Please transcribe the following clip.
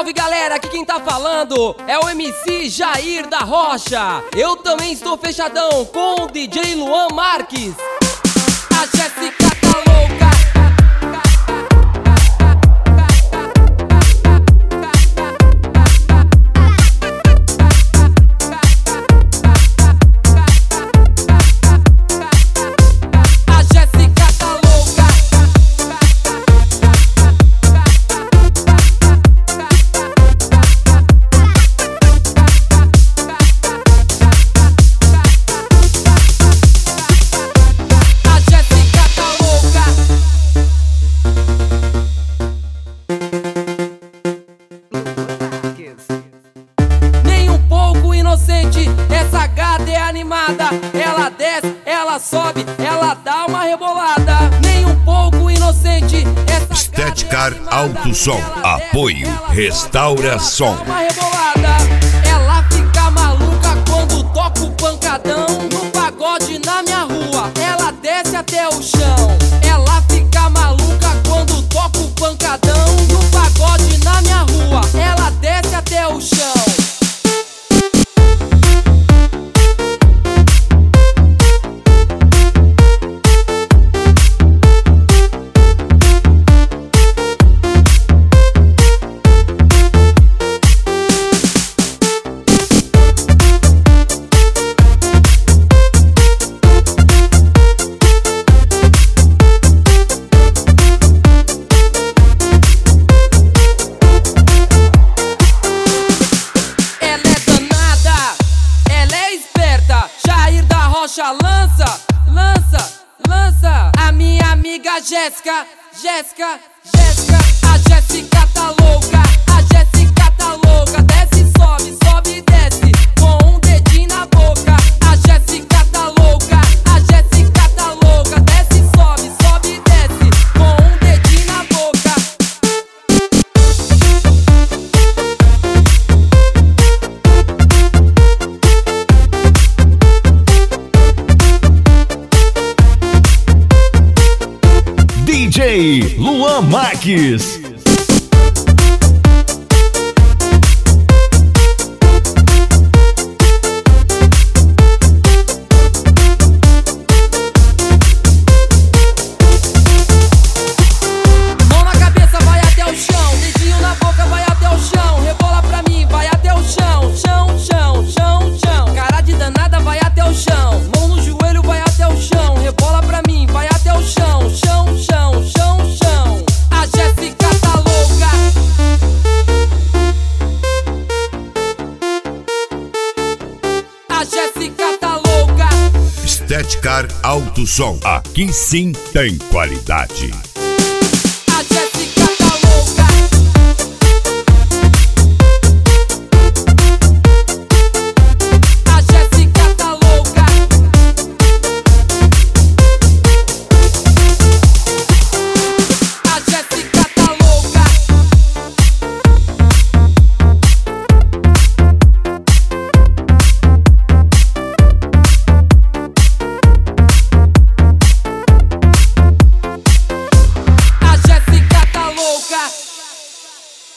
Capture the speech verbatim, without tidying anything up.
salve galera, aqui quem tá falando é o M C Jair da Rocha. Eu também estou fechadão com o D J Luan Marques. A Jéssica tá louca. Essa gata é animada, ela desce, ela sobe, ela dá uma rebolada. Nem um pouco inocente. Essa Estética Alto Som, apoio Restaura Som. Uma rebolada, ela fica maluca quando toca o pancadão. No pagode na minha rua, ela desce até o chão. Ela fica maluca quando toca o pancadão. No pagode na minha rua, ela desce até o chão. Lança, lança, lança. A minha amiga Jéssica, Jéssica, Jéssica. A Jéssica tá louca, a Jéssica tá louca. Desce, sobe, sobe e desce com um dedinho na boca. A Jéssica tá louca, a Jéssica tá louca. Desce, sobe, sobe e desce com um dedinho na boca. D J Luan Marques. Mão na cabeça, vai até o chão. Dedinho na boca, vai até o chão. Rebola pra mim, vai até o chão. Chão, chão, chão, chão. Cara de danada, vai até o chão. Mão no joelho, vai até o chão. Rebola pra mim, vai até o chão. Chão, chão, chão, chão. A Jéssica tá louca. A Jéssica tá louca. Estética Alto Som, aqui sim tem qualidade. A Jéssica